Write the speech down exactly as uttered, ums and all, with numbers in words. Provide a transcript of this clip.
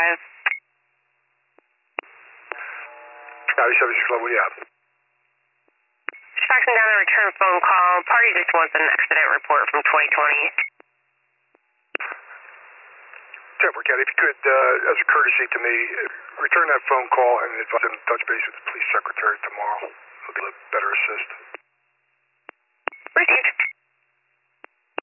five. ninety-seven six eleven, what do you have? Just faxing down a return phone call. Party just wants an accident report from twenty twenty. Temper Cat, if you could, uh, as a courtesy to me, return that phone call and advise them to touch base with the police secretary tomorrow. They'll be able to better assist. Received.